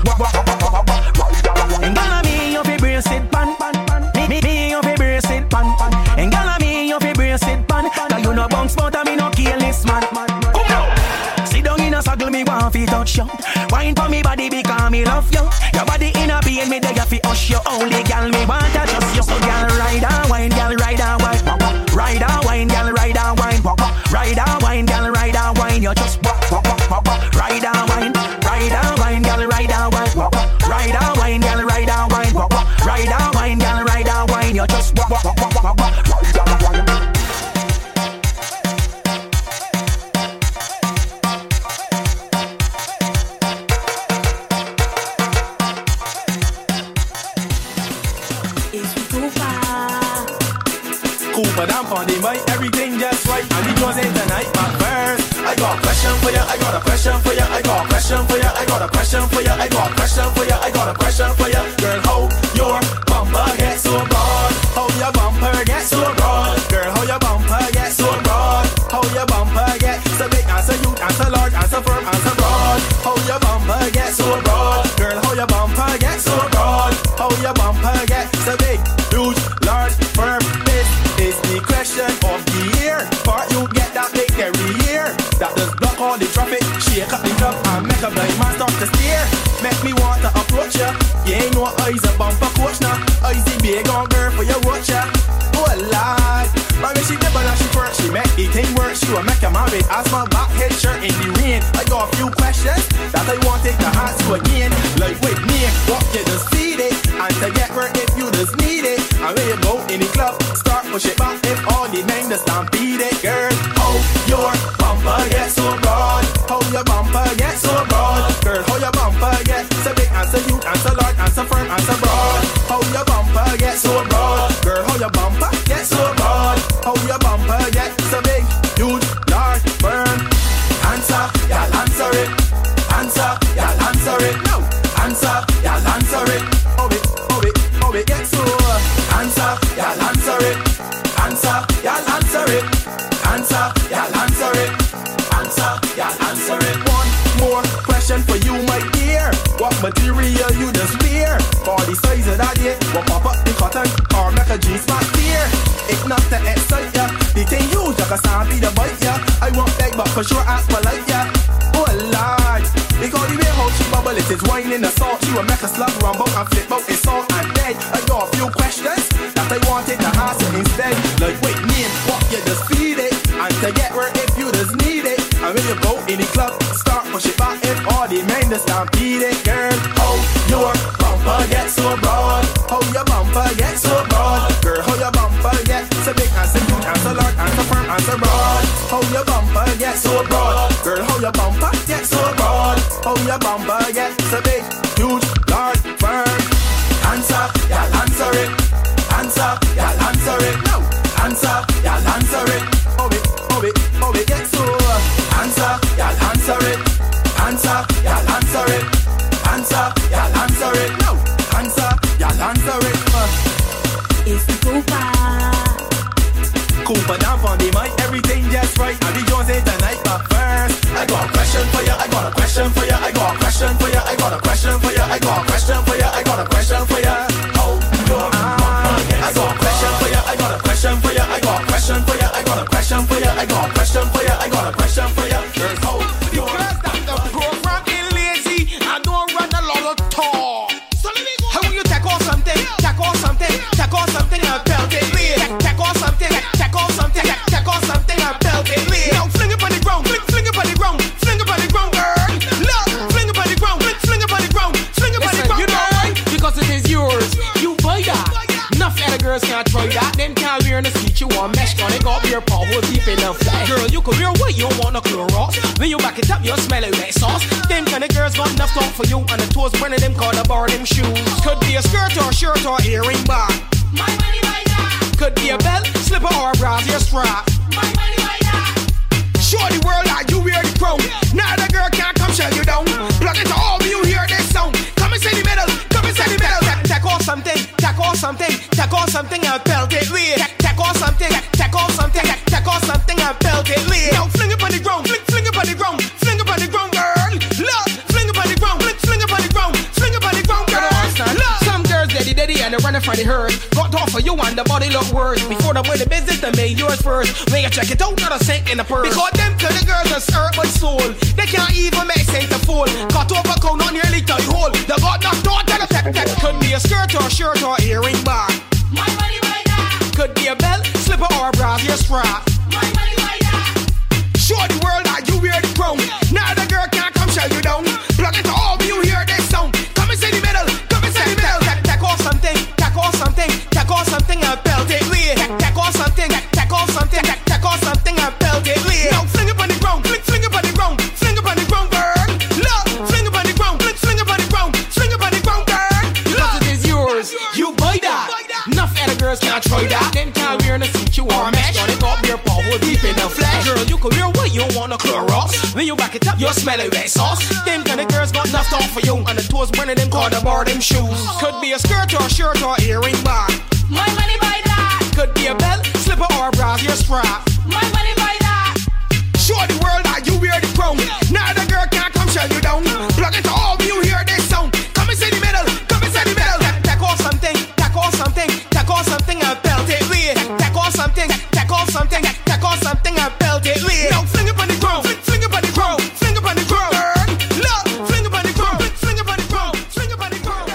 And gyal me you fi brace it pan pan pan. Me you fi brace it pan pan. And gyal me you fi brace it pan. Cause you no bounce but me no kill this man. Come now. Sit down in a circle me want fi touch you. Wine for me body because me love you. Your body in a pain me dey fi hush you. Only gyal me want to trust you. So gyal ride and wine, gyal ride and wine. Ride and wine, gyal ride and wine. Ride and wine, gyal ride and wine. You just ride and wine, ride and wine, gyal ride and wine. Ride and wine, gyal ride and wine. Ride and wine, gyal ride and wine. You just ride and wine. Cooper down on the mic, everything just right. And it goes in tonight, but first I got a question for you, I got a question for you, I got a question for you, I got a question for you, I got a question for you, I got a question for you. Girl, how your bumper get so broad? How your bumper get so broad? Girl, how your bumper get so broad? How your bumper get so big and so huge and so large and so firm and so broad? How your bumper get so broad? Girl, how your bumper get so broad? How your bumper get so big, huge, large, firm? Is the question of the year. Part you get that big every year. That does block all the traffic, shake up the club and make a blind man start to stare. Make me want to approach ya. You ain't no eyes a bumper coach now. Eyes the big on girl for your watch ya. Oh lord, but when she nibble and she first, she make the thing work. She will make a man with asthma, back head shirt in the rain. I got a few questions that I wanted to ask you again. Like with me, what you just feed it, and to get where if you just need it. And when you go in the club, start push it back if all the men just stampede it, girl. How your bumper get so broad? How your bumper get so broad? Girl, how your bumper get so big and so huge and so large and so firm and so broad? How your bumper get so broad? Girl, how your bumper get so broad? How your bumper get so big, huge, large, firm? Answer, y'all answer it. Answer, y'all answer it. No, answer, y'all answer it. Oh it get so. Answer, y'all answer it. Answer, y'all answer it. Answer, y'all answer it. Answer, y'all answer it. One more question for you, my dear. What material you just wear? For the size of that yet? What pop up the cotton or make a G-spot clear? If not to excite ya, the thing huge like a stampede to bite ya. I won't beg but for sure ask polite ya. Oh lord, because the way how she bubble it is wine in the salt. She will make a slug rumble and flip out it's salt and dead. I got a few questions that I wanted to ask you instead. Like wait, name what you just feed it, and to get where if you just need it. And when you go in the club, start push it back if all the men just stampede it, girl. How your bumper get so broad? How your bumper get so broad? Girl, how your bumper How your bumper get so broad? Girl, how your bumper get so broad? How your bumper get so big, huge, large, firm? Answer, y'all answer it. Answer, y'all answer it. No. Answer, y'all answer it. Oh, it get so. Answer, y'all answer it. Answer, y'all answer it. Answer, y'all answer it. No. Answer, y'all answer it. It's the Cooper down on the mic, everything just right. I'll be Jones tonight, but first I got a question for ya. I got a question for ya. I got a question for ya. I got a question for ya. I got a question for ya. I got a question for ya. Oh, I got a question for ya. I got a question for ya. I got a question for ya. I got a question for ya. I got a question for ya. I got a question for ya. Oh, the program is lazy. I don't run a lot of talk. So let me go. How will you tackle something? Tackle something. Tackle something and belt it. Tackle something. Tackle something. Tackle something and belt it. Now fling it on the ground. Fling it on the ground. Fling it on the ground, girl. Look, fling it on the ground. Fling it on the ground. Fling it on the ground. You know why? Because it is yours. You buy that. Enough other girls can't try that. Them can't wear in the street. You want mesh on it. Got your paw hole deep in the flesh. Girl, you can wear what you want to Clorox. When you back it up, you smell it wet sauce. Them kind of girls got enough talk for you. And the toes burning them call the bar them shoes. Could be a skirt or shirt or earring bar. My money by that. Could be a belt, slipper or a brassiere strap. My money by that. Show the world that you wear the crown. Now the girl can't come shut you down. Plug it to all when you hear this sound. Come and say the middle. Come and say the middle. Tackle something. Tackle something. Tackle something and belt it with. Tackle something. Tackle something. Tackle something and belt it with. Now fling it on the ground. Fling it on the ground. Fling it on the ground, girl. Look, fling it on the ground. Fling it on the ground. Fling it on the ground, girl. Look. Some girls daddy and they running for the herd. Got off for you and the body look worse. Before them win the business, they made yours first. When you check it out, not a cent in the purse. Because them to the girls are urban soul. They can't even make sense to fool. Cut over count on nearly tie hole. They got knocked out to the tech. Could be a skirt or shirt or earring bar. My money by that. Could be a belt, slipper or a brassiere strap. My money by that. Show the world that you wear the crown. Now the girl can't come shut you down. Plug it to all when you hear this sound. Come and say the middle. Come and say the middle. Tackle something. Tackle something. Tackle something and belt it with. Tackle something. Tackle something. Tackle something and belt it with. Now fling it on the ground. Fling it on the ground. Fling it on the ground, girl. Look, fling it on the ground. Fling it on the ground. Fling it on the ground, girl. Because it is yours. You buy that. Enough other girls can't try that. Them can't wear in the seat you want mesh. On it got beer paw hole deep in the flesh. Girl, you can wear what you want to Clorox. When you back it up, you smell it wet sauce. Them kind of girls got enough talk for you. And the toes burning them call the bar them shoes. Could be a skirt or shirt or earring bar. My money by that. Could be a belt, slipper or a brassiere strap. My money by that. Show the world that you wear the crown. Now the girl can't come shut you down. Plug it to all when you hear this sound. Come and say the middle. Come and say the middle. Tackle something. Tackle something. Tackle something and belt it with. Tackle something. Tackle something. Tackle something and belt it with. Now fling it on the ground. Fling it on the ground. Fling it on the ground. Look, fling it on the ground. Fling it on the ground. Fling it on the ground.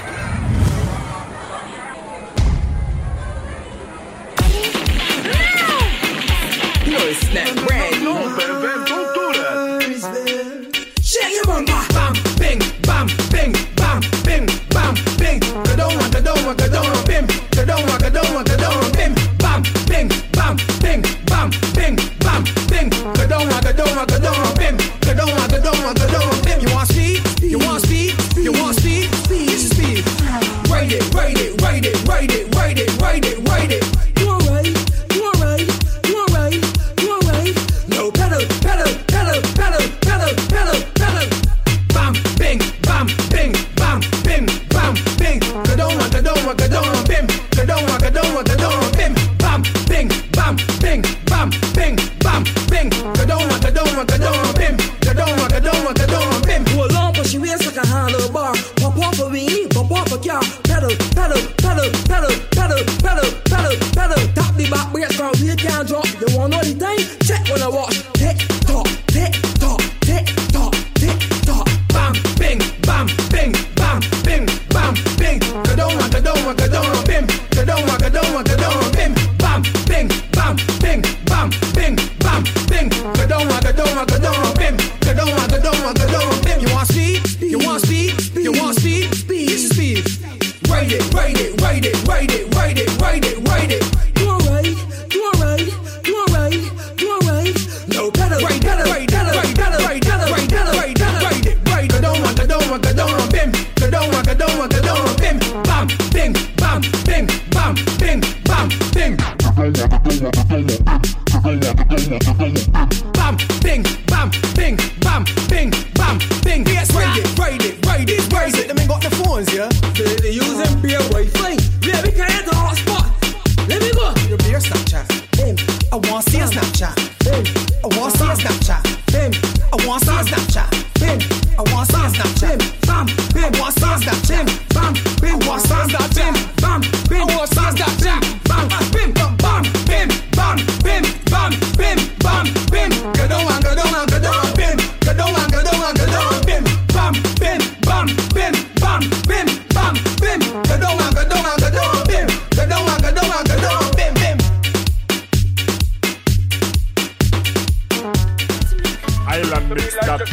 No, it's not brand new. Don't do that. Shake your bumper. Bam, bing, bam, bing, bam, bing, bam, bing. Kadoma, kadoma, kadoma, bim. Kadoma, kadoma, kadoma, bim. Bam, bing, bam, bing, bam, bing, bam, bing. Kadoma, kadoma, kadoma, bim. Kadoma, kadoma, kadoma, bim. You want speed? You want speed? You want speed? Speed is speed. Ride it, ride it, ride it, ride it, ride it, ride it, ride it. You alright? You alright? You alright? You alright? No pedal, pedal, pedal, pedal, pedal, pedal, pedal. Bam, bing, bam, bing, bam, bing, bam, bing. Kadoma, kadoma, kadoma, bim. Kadoma, kadoma, kadoma, bim. Bam, bing, bam, bing, bam, bing, bam, bing. Kadoma, kadoma, kadoma, bim. Kadoma, kadoma, kadoma, bim. Pull on, but she wears like a handlebar. Pop off a weenie, pop off a car. Pedal, pedal, pedal, pedal, pedal, pedal, pedal, pedal. Tap the back brakes from wheel can't drop. You want know the time? Check when I watch. Tick tock, tick tock, tick tock, tick tock. Bam, bing, bam, bing, bam, bing, bam, bing. Kadoma, kadoma, kadoma, bim. Kadoma, kadoma, kadoma, bim. Bam, bing, bam, bing, bam, bing, bam, bing. Kadoma, kadoma, kadoma, bim. Kadoma, kadoma, kadoma, bim. You want speed? You want speed? You want speed? Speed is speed. Ride it, ride it, ride it, ride it, ride it, ride it.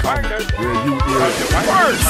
come where you hear it first.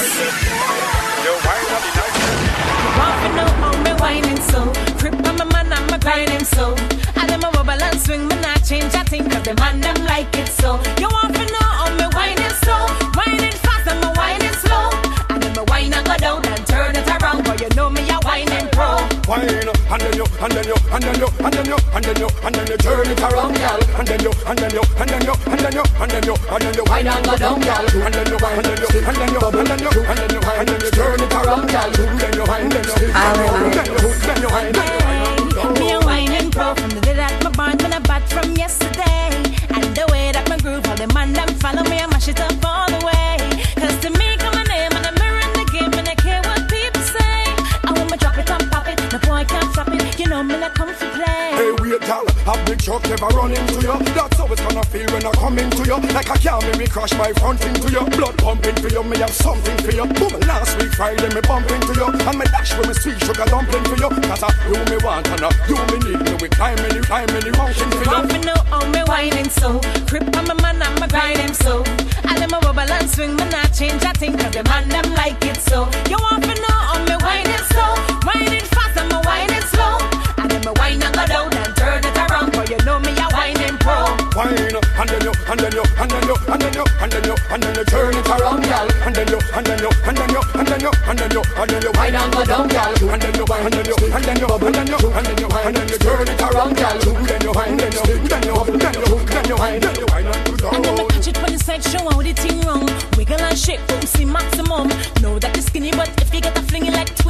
Want to know how me whining so? Crip on my man, I'm a grinding so. I them a wobble and swing, me not change a thing, cause the man them like it so. You want to know how me whining so? Whining fast, I'm a whining slow. I them a whine and go down and turn it around, but you know me a whining pro. Wine, and then you, and then you, and then you, and then you, and then you, and then you turn it around, gal. And then you, and then you, and then you, and then you, and then you, and then you wine and go down, gal. And then you, and then you, and then you, and then you, and then you, and then you turn it around, gal. Then you wine, then you wine, Me a whining pro from the day that my bond when I back from yesterday. And the way that my groove, all the man them follow me, I mash it up all the way. Cause to me come a name and I'm mirroring the game and I care what people say. I want me drop it and pop it, the boy can't stop it, you know me not come to play. Hey, wait, gal, a big truck never run into you. That's how it's gonna feel when I come into you. Like a car, me crash my front into you. Blood pumping for you, me have something for you. Boom, last week Friday, me bumping to you. And me dash with me sweet sugar dumpling for you. Cause I you me want and you me need me with time many mountain for you. Want to know how me whining so? Crip on my man, I'm a grinding so. I them a wobble and swing, me not change a thing, cause the man them like it so. You want to know how me whining so? Whining fast, I'm a whining slow. I them a whine and go down and turn it around, but you know me a whining pro. Wine, and then you, and then you, and then you, and then you, and then you, and then you turn it around, gal. And then you, and then you, and then you, and then you, and then you, and then you wine and go down, gal. And then you, and then you, and then you, and then you, and then you, and then you turn it around, gal. Then you wine, then you, then you, then you, then you wine, then you wine and go down. And then I catch it when the side show how the thing wrong. Wiggle and shake, boom, see maximum. Know that you're skinny, but if you get a flingy like